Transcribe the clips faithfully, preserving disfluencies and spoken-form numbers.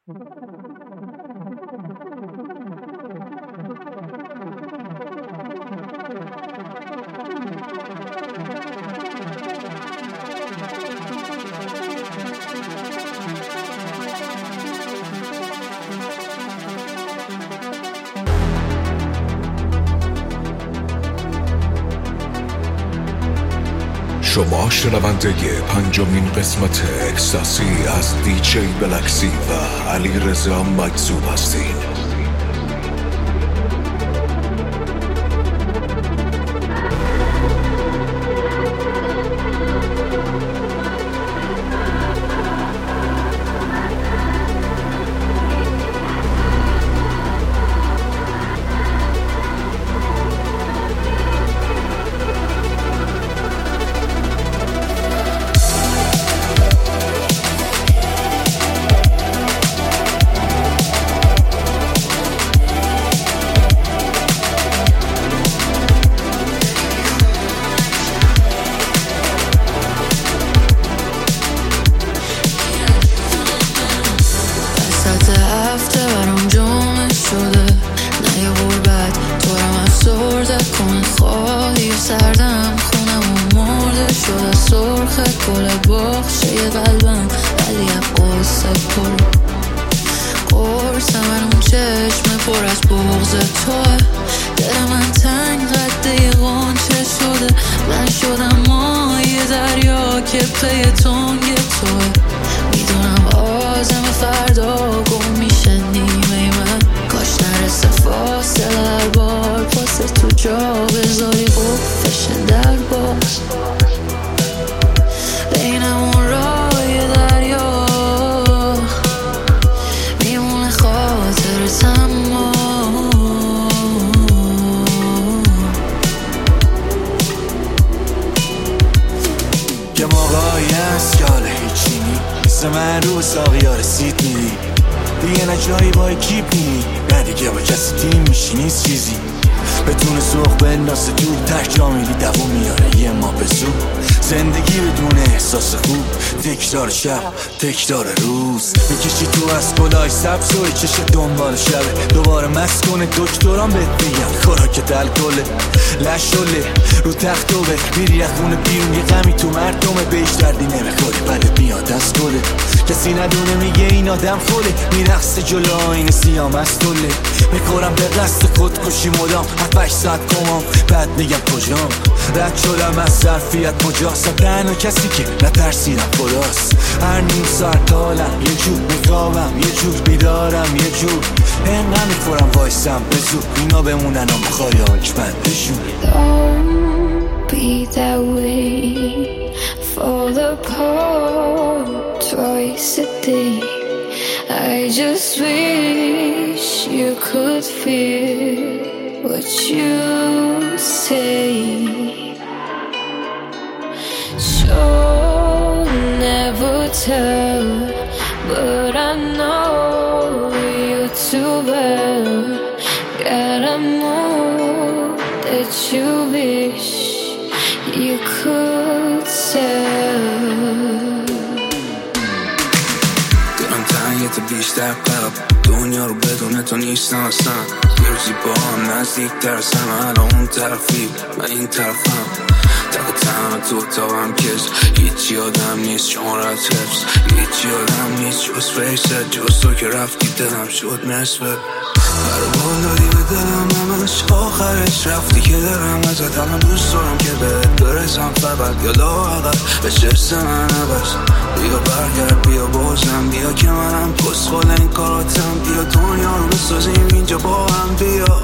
شما شنونده پنجمین قسمت اکستاسی از دیجی بلکسی و علی رضا مجذوب هستین. تکرار روز میکشی تو از گلای سبز و چشه دنبال شبه دوباره مست کنه دکتران بهت بگم خوراکت الکله لشله رو تخت و به میری از خونه بیرون یه غمی تو مردمه بهش دردی نمیخوری بعد میاد از گله کسی ندونه میگه این آدم خوله میرقصه جلو آینه سیام از گله میخورم به قصد خودکشی مدام هفت ساعت کمام بعد میگم کجام رد شدم از ظرفیت مجاست تنها کسی که نترسیدم خداست هر نیم ساعت حالم یه جور میخوابم یه جور بیدارم یه جور انقدر میخورم وایسم به زور اینا بمونن هم بخواری آنچ بندشون. Don't be that way, fall apart twice a day. I just wish you could feel what you say. Sure, never tell, but I know you too well. Gotta know that you wish you could tell. تو بیشتر قلب دنیا رو بدون تو نیستم اصلا یه روزی با هم نزدیک ترسم الان اون طرفی من این طرفم تقه تنها تو اتاقم کس هیچی آدم نیست چون رد حفظ هیچی آدم نیست جز فیست جز تو که رفتی دلم شد نصفه برو بالایی به دلم همش آخرش رفتی که دارم ازت الان دوست دارم که بهت برسم فقط یا لااقل به شرس من عوض بیا برگرد بیا بازم بیا که منم کسخال این کاراتم بیا دنیا رو بسازیم اینجا با هم بیا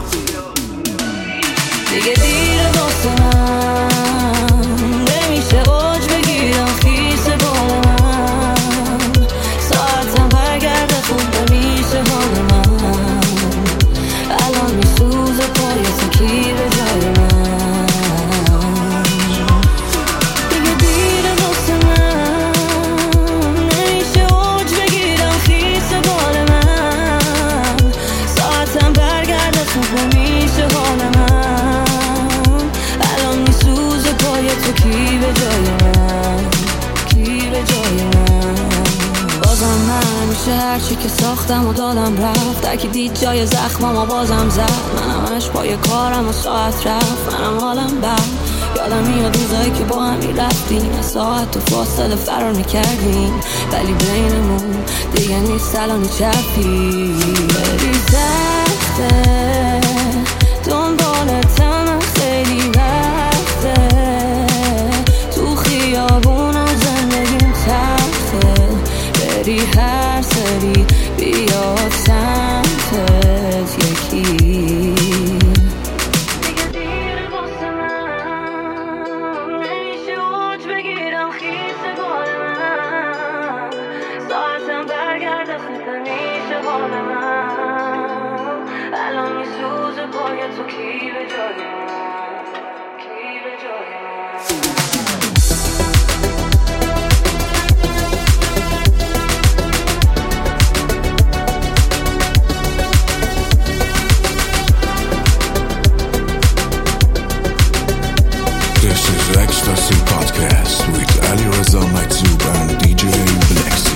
دیگه دیره واسه من نمیشه اوج بگیرم خیس بال من ساعتم برگرده خوب نمیشه حال من الان میسوزه پای تو کی به جای من دیگه دیره واسه من نمیشه اوج بگیرم خیس بال من ساعتم برگرده خوب نمیشه حال من الان میسوزه پای تو کی به جای من کی به جای من باز بازم من میشه هرچی که ساختم و دادم رفت، در که دید جای زخمم و بازم زد. منم همش پای کارم و ساعت رفت، منم حالم بد. یادم میاد روزایی که با هم میرفتیم، از ساعت تو فاصله فرار میکردیم، ولی بینمون دیگه نیست الان چپی. خیلی سخته دنبالتم، خیلی وقته تو خیابونم زندگیم تخته، بری هر سری بیاد سمتت یکی. الان میسوزه پای تو، کی به جای من، کی به جای من. This is Ecstasy Podcast with Ali Reza Maitsoub and D J Blacksy.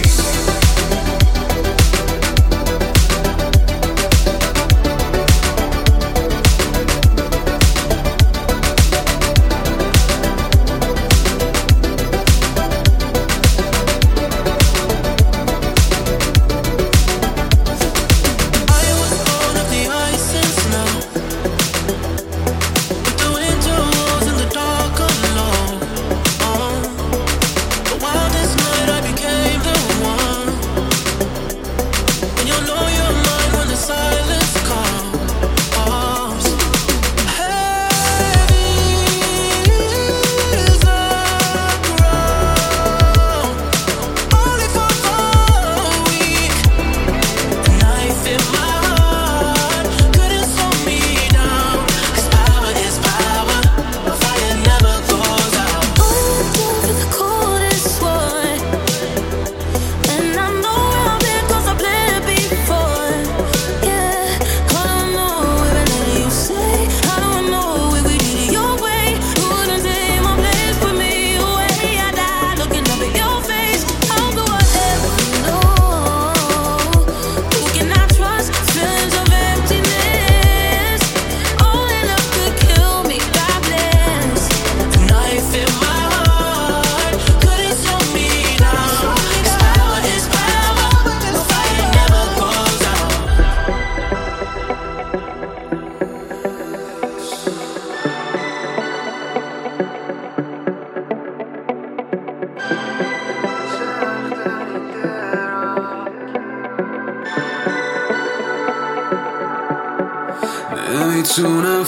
نمیتونم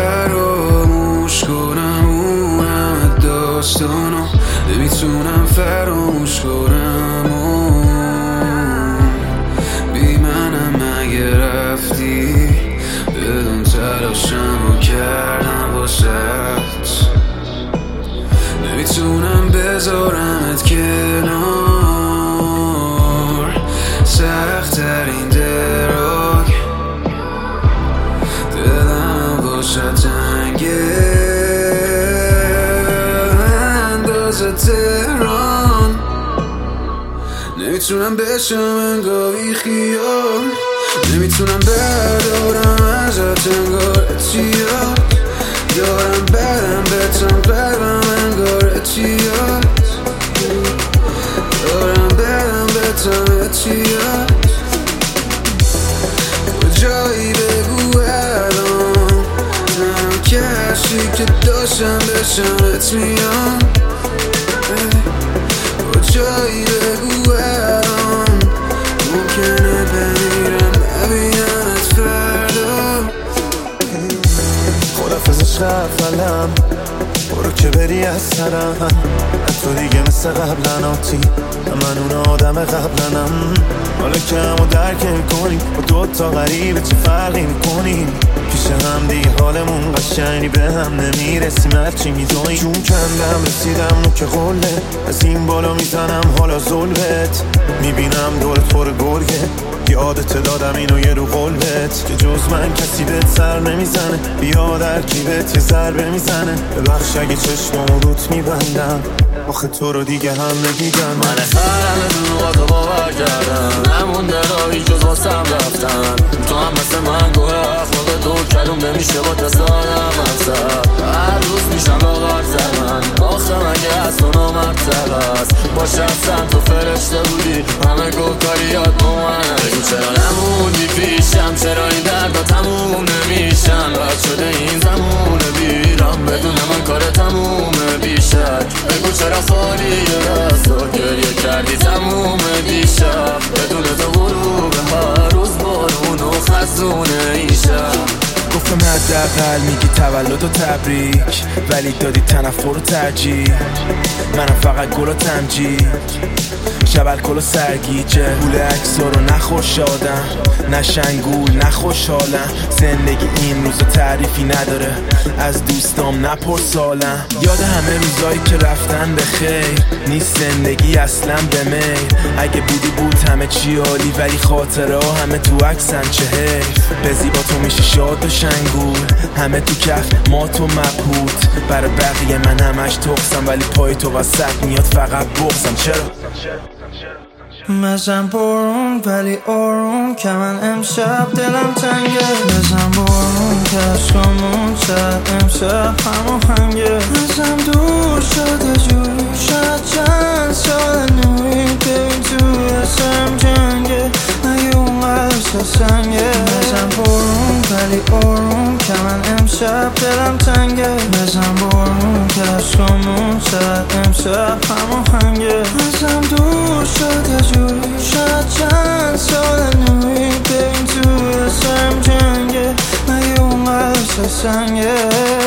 فراموش کنم اون داستانو، نمیتونم فراموش کنم اون بی منم مگه رفتی، بدون تلاشمو کردم واسط، نمیتونم بذارمت کنار، سخت‌ترین دراگ دلم واسه تنگه اندازه تهران، نمیتونم بشم انگار بی خیال، نمیتونم بردارم ازت انگار اتیاد، دارم برم بتم قلبم انگار اتیاد، دارم برم بتم اتیاد، کجایی بگو الان، تنم کشی که داشتم بشمت میان، کجایی بگو الان، ممکنه بمیرم نبینمت فردا. خدافز عشق اولم، برو که بری از سرم، تو دیگه مثل قبلن آتی، من اون آدم قبلنم، حالا که همو درک میکنیم با دوتا غریبه چه فرقی میکنیم، پیش هم دیگه حالمون قشنگی به هم نمیرسیم، هرچی میدونیم جون کندم رسیدم نو که قله، از این بالا میزنم حالا ظلمت، میبینم دورت پر گرگه، یه یادت دادم اینو یه رو قلبت که جز من کسی بهت سر نمیزنه. بیا در کیبت یه ضربه میزنه. ببخش اگه چشمامو روت میبندم، آخه تو رو دیگه هم نمیدم. من خرم دروغاتو باور کردم، نمونده راهی جز واسم رفتن. تو هم مثل من گوه اخلاق دور کردون نمیشه با تصادم همسر. هر روز میشم با غرزه من، آخه مگه از تو نامرتب است. باشه اصلا تو فرشته بودی، همه گفتاریات با من. بگو چرا نموندی پیشم، چرا این دردا تموم نمیشن. رد شده این زمونه بیرم، بدون من کار تمومه بیشک. بگو چرا خالی دستا گریه کردی تموم دیشب. بدون تو غروب هر روز بارون و خزونه این شب. گفتم حداقل میگی تولد و تبریک، ولی دادی تنفر و ترجیح. منم فقط گل و تمجید، شب الکل و سرگیجه. گول اکسا رو نخوشادم، نه شنگول نه خوشحالم. زندگی این روزا تعریفی نداره، از دوستام نپرسالم. یاد همه روزایی که رفتن به خیر، نیست زندگی اصلا به میل. اگه بودی بود همه چی عالی، ولی خاطره ها همه تو عکسن چه حیف. به زیبا تو میشی شاد و شنگول، همه تو کف ما تو مبهوت. برای بقیه من همش تقصم، ولی پای تو وسط میاد فقط بغزم. چرا؟ بزن برون ولی آروم که من امشب دلم تنگه. بزن برون که عشقمون شد امشب هماهنگه. ازم دور شده جوری، شاید چند سال نوری. ببین توی سرم جنگه، مگه اونقدر سنگه. بزن برون ولی آروم که من امشب دلم تنگه. بزن برون که عشقمون شد امشب هماهنگه. ازم دور شده جوری، شاید چند سال نوری. ببین توی سرم جنگه، مگه اونقدر سنگه.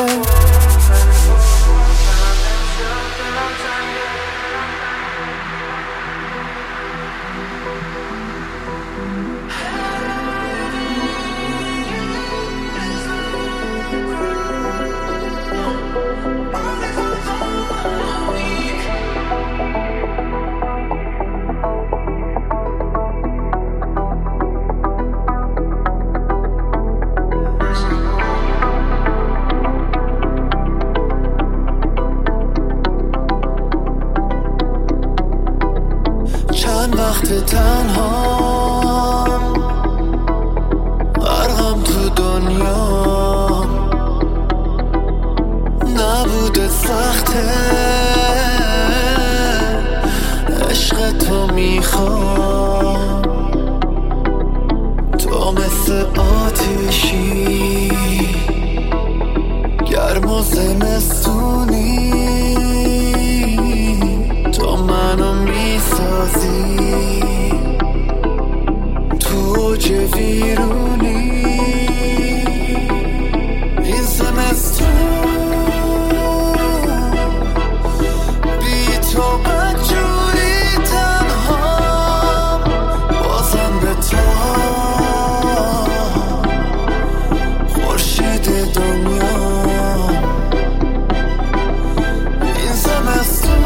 وقت تنها غرقم تو دنیا، نبوده سخته عشق تو میخوام. تو مثل آتیشی گرم و زمستونی، تو منو میسازی تو چه ویرونی. این زمستون بی تو بدجوری تنها، بازم به تو خورشید دنیا. این زمستون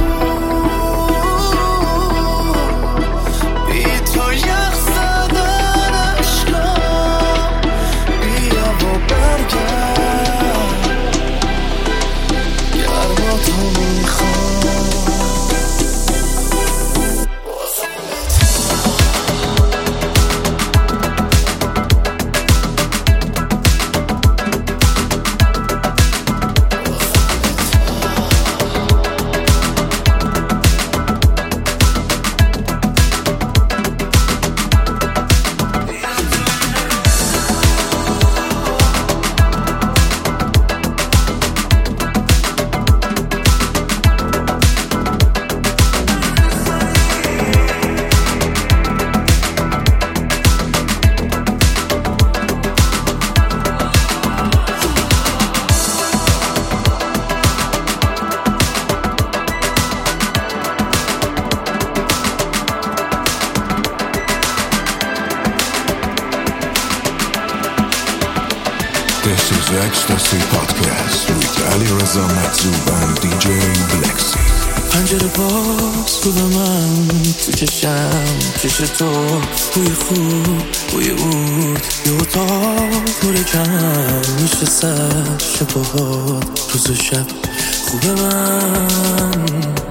This is Ecstasy Podcast with Ali Reza Matzoub and D J Blexy. پنجره باز رو به من تو چشم چش تو بوی خوب بوی بود یه اتاق نور کم میشه سر شبهات روز و شب خوب من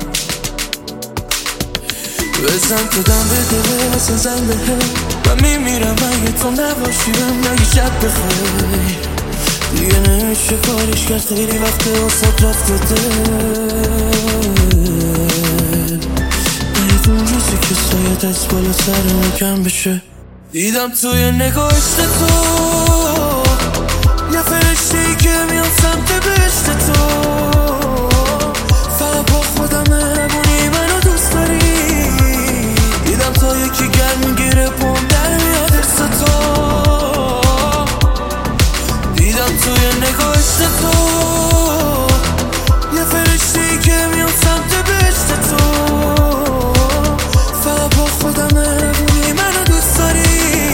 بزن کدام بده بزن زن به من میمیرم اگه تو نباشیم نگی شب بخیر دیگه نمیشه کارش کرد خیلی وقت اصاب رفته دل باید اون روزی که سایت از بالا سرم کم بشه دیدم توی نگاهشت تو یه فرشته‌ای که میان سمت بهشت تو فقط با خودم مهربونی منو دوست داری دیدم تا یکی گرم میگیره پام در میاد ارس تو دیدم توی نگاهشت تو یه فرشته‌ای که میان سمت بهشت تو فقط با خودم مهربونی منو دوست داری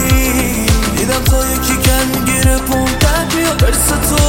دیدم تا یکی گرم میگیره پام در میاد ارس تو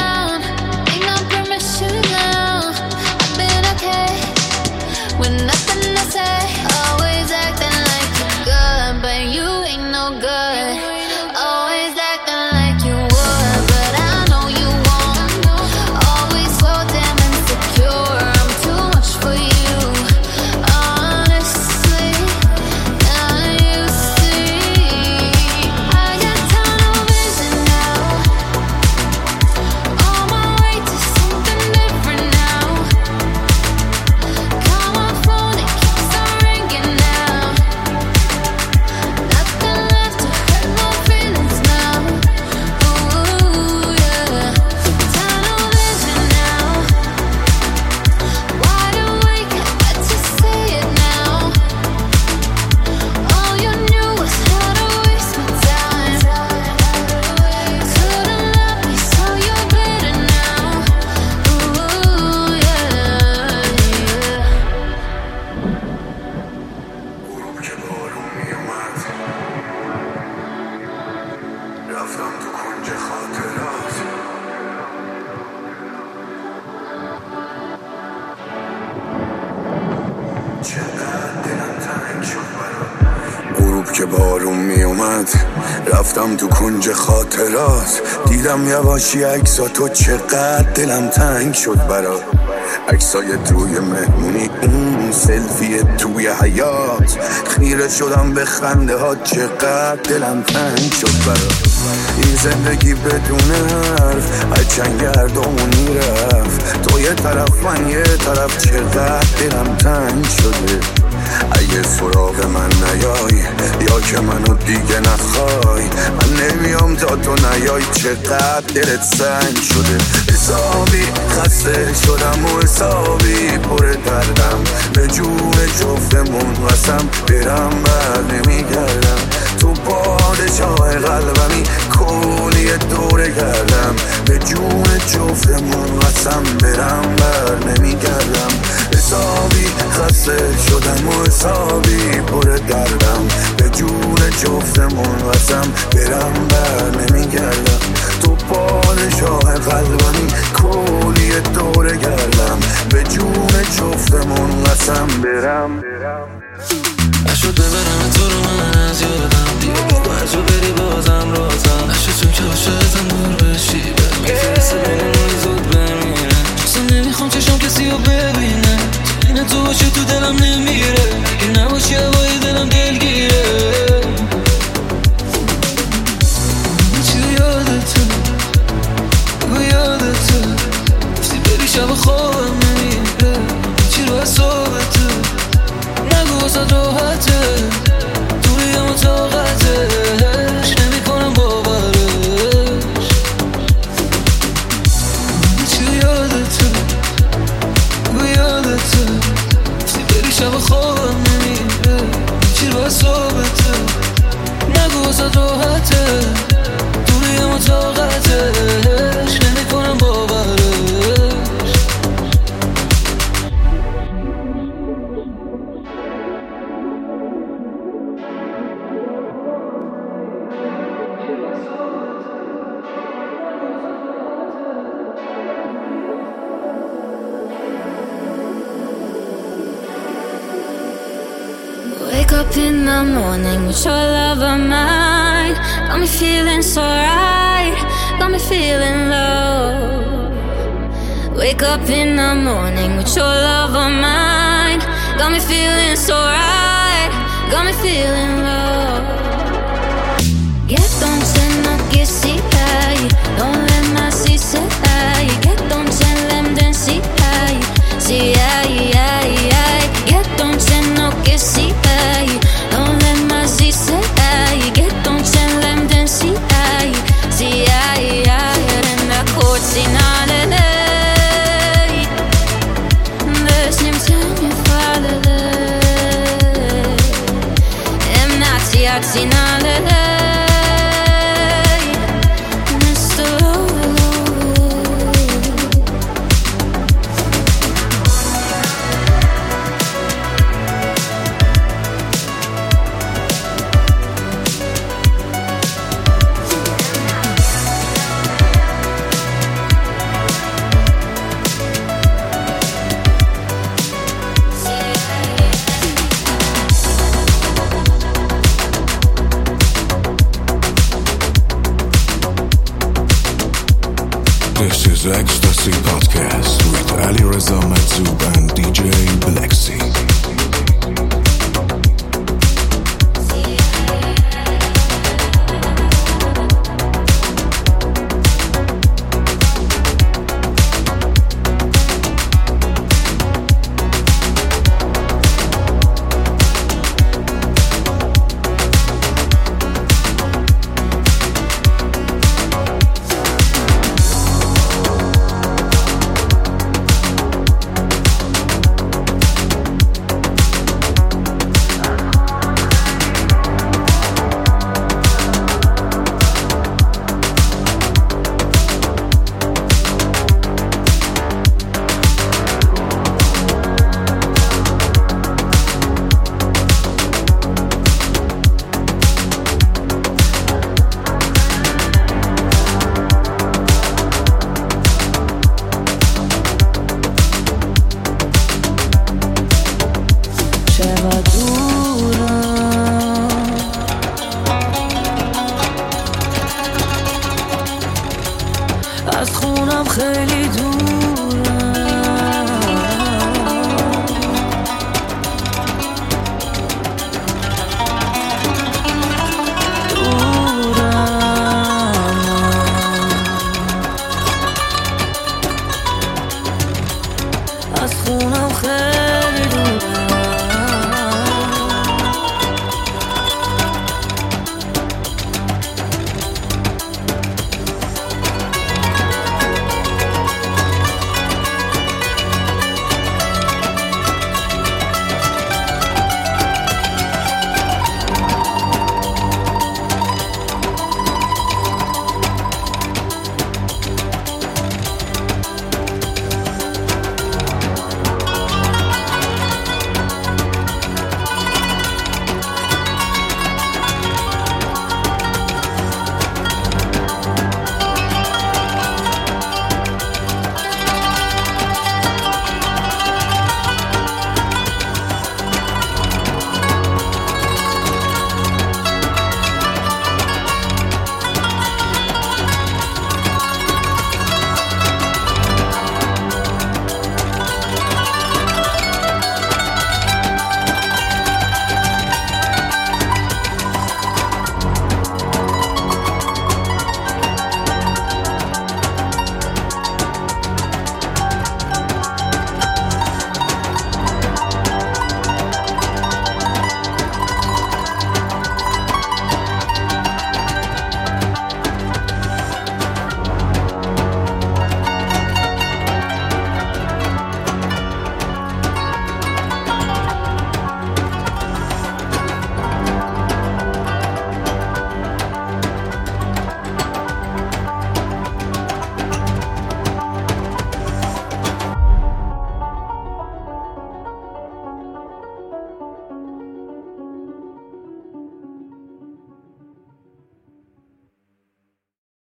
When I که بارون می اومد رفتم تو کنج خاطرات، دیدم یواشی عکسا تو، چقدر دلم تنگ شد برات. عکسای توی مهمونی، اون سلفی توی حیات، خیره شدم به خنده ها، چقدر دلم تنگ شد برات. این زندگی بدون حرف هرچند گردامون میرفت، تو یه طرف من یه طرف، چقدر دلم تنگ شده. اگه سراغ من نیای یا که منو دیگه نخوای، من نمیام تا تو نیای، چقدر دلت سنگ شده. حسابی خسته شدم و حسابی پر دردم، به جون جفتمون قسم برم بر نمیگردم. تو پادشاه قلبمی کلی دوره گردم، به جون جفتمون قسم برم بر نمیگردم. حسابی خسته شدم و حسابی پر دردم، به جون جفتمون قسم برم بر نمیگردم. تو پادشاه قلبمی کلی دوره گردم، به جون جفتمون قسم برم. نشد ببرم تو رو من از یادم، دیگه با هر جو بری بازم رازم. نشد چون که عاشقتم دور بشی، میفرسته بینمونی زود بمیره. اصلا نمیخوام چشم کسی رو ببینه، اینه تو باشه تو دلم نمیره، این نباشی هوای دلم دلگیره. چی یادته بگو یادته، گفتی بری شب خوابم نمیره، چی رو حسابته نگو واسه راحته، دوری اما طاقتش نمی کنم باورش. چی یادته بگو یادته، گفتی بری شب خوابم نمیره، چی رو حسابته نگو واسه راحته، دوری اما طاقتش نمی کنم باورش. Wake up in the morning with your love of mine, got me feeling so right, got me feeling low. Wake up in the morning with your love of mine, got me feeling so right, got me feeling low. Get don't send no kissy high, don't let my see say high. Get don't send them then see high, see high, high, high. Get don't send no kissy high, don't let my see say high. Get don't send them then see high, see high, high. And the courts in all the day, there's no time you follow the, I'm not see in all the day. This is Ecstasy Podcast with Ali Reza Matzoub and D J Blexy.